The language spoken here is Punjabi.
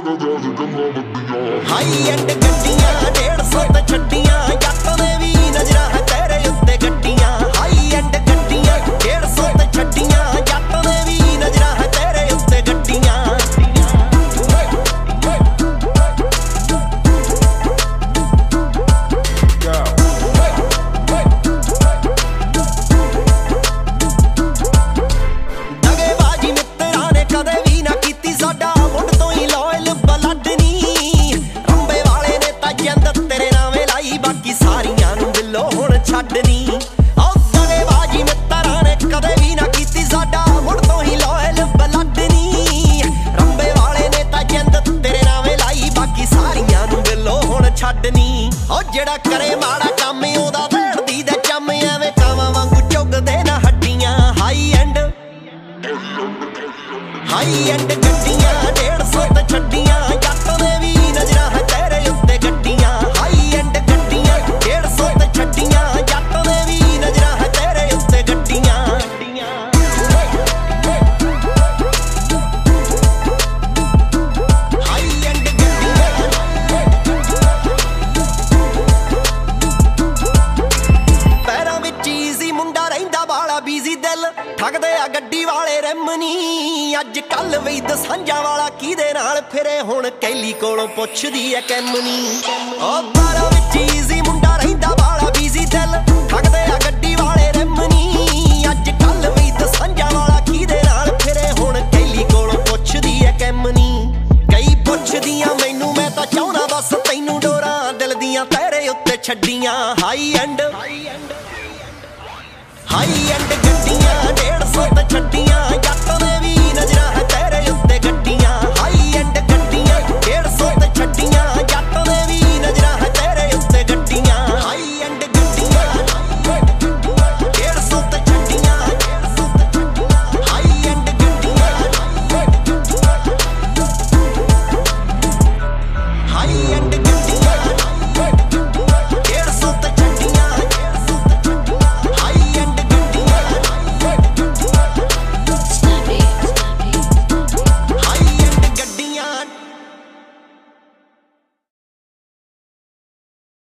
ਹਾਈ ਐਂਡ ਗੱਡੀਆਂ 150 ਤੇ ਛੱਡੀਆਂ ਜੱਟ ਨੇ ਵੀ ਨਜ਼ਰਾਂ ਹੈ ਤੇਰੇ ਉੱਤੇ ਗੱਡੀਆਂ ਹਾਈ ਐਂਡ ਗੱਡੀਆਂ 150 ਤੇ ਛੱਡੀਆਂ ਜੱਟ ਨੇ ਵੀ ਨਜ਼ਰਾਂ ਹੈ ਤੇਰੇ ਉੱਤੇ ਗੱਡੀਆਂ ਦਗੇਬਾਜ਼ੀ ਮਿੱਤਰਾਂ ਨੇ ਕਦੇ ਵੀ ਨਾ ਕੀਤੀ ਸਾਡਾ ਮੁੱਢ ਤੋਂ ਹੀ ਲੋਇਲ ਬਲੱਡ ਨੀ ਰੰਬੇ ਵਾਲੇ ਨੇ ਤਾਂ ਜਿੰਦ ਤੇਰੇ ਨਾਵੇਂ ਲਾਈ ਬਾਕੀ ਸਾਰੀਆਂ ਨੂੰ ਦਿਲੋਂ ਹੁਣ ਛੱਡਣੀ ਉਹ ਦਗੇਬਾਜ਼ੀ ਮਿੱਤਰਾਂ ਨੇ ਕਦੇ ਵੀ ਨਾ ਕੀਤੀ ਸਾਡਾ ਮੁੱਢ ਤੋਂ ਹੀ ਲੋਇਲ ਬਲੱਡ ਨੀ ਰੰਬੇ ਵਾਲੇ ਨੇ ਤਾਂ ਜਿੰਦ ਤੇਰੇ ਨਾਵੇਂ ਲਾਈ ਬਾਕੀ ਸਾਰੀਆਂ ਨੂੰ ਦਿਲੋਂ ਹੁਣ ਛੱਡਣੀ ਉਹ ਜਿਹੜਾ ਕਰੇ ਮਾੜਾ ਕੰਮ ਉਹਦਾ ਵੇੜਦੀ ਦੇ ਚੰਮ ਐਵੇਂ ਕਾਵਾਂ ਵਾਂਗੂ ਚੁੱਗਦੇ ਨਾ ਹੱਡੀਆਂ ਹਾਈ ਐਂਡ ਗੱਡੀਆਂ 150 ਤੇ ਛੱਡੀਆਂ ਜੱਟ ਨੇ ਵੀ ਨਜ਼ਰਾਂ ਹੈ ਤੇਰੇ ਉੱਤੇ ਗੱਡੀਆਂ ਹਾਈ ਐਂਡ ਗੱਡੀਆਂ 150 ਤੇ ਛੱਡੀਆਂ ਜੱਟ ਨੇ ਵੀ ਨਜ਼ਰਾਂ ਹੈ ਤੇਰੇ ਉੱਤੇ ਗੱਡੀਆਂ ਹਾਈ ਐਂਡ ਗੱਡੀਆਂ ਪੈਰਾਂ ਵਿੱਚ ਈਜ਼ੀ ਮੁੰਡਾ ਰਹਿੰਦਾ ਵਾਲਾ ਬੀਜ਼ੀ ਦਿਲ ਠੱਗਦੇ ਆ ਗੱਡੀ ਵਾਲੇ ਰਿਮ ਨੀ ਅੱਜ ਕੱਲ ਵੀ ਦਸਾਂਝਾਂ ਵਾਲਾ ਕਿਹਦੇ ਨਾਲ ਫਿਰੇ ਹੁਣ ਕੈਲੀ ਕੋਲੋਂ ਪੁੱਛਦੀ ਐ ਕੈਮਨੀ ਉਹ ਪੈਰਾਂ ਵਿੱਚ ਈਜ਼ੀ ਮੁੰਡਾ ਰਹਿੰਦਾ ਵਾਲਾ ਬੀਜ਼ੀ ਦਿਲ ਠੱਗਦੇ ਆ ਗੱਡੀ ਵਾਲੇ ਰਿਮ ਨੀ ਅੱਜ ਕੱਲ ਵੀ ਦਸਾਂਝਾਂ ਵਾਲਾ ਕਿਹਦੇ ਨਾਲ ਫਿਰੇ ਹੁਣ ਕੈਲੀ ਕੋਲੋਂ ਪੁੱਛਦੀ ਐ ਕੈਮਨੀ ਕਈ ਪੁੱਛਦੀਆਂ ਮੈਨੂੰ ਮੈਂ ਤਾਂ ਚਾਹੁੰਦਾ ਬਸ ਤੈਨੂੰ ਡੋਰਾਂ ਦਿਲ ਦੀਆਂ ਤੇਰੇ ਉੱਤੇ ਛੱਡੀਆਂ ਹਾਈ ਐਂਡ ਗੱਡੀਆਂ 150 ਤੇ ਛੱਡੀਆਂ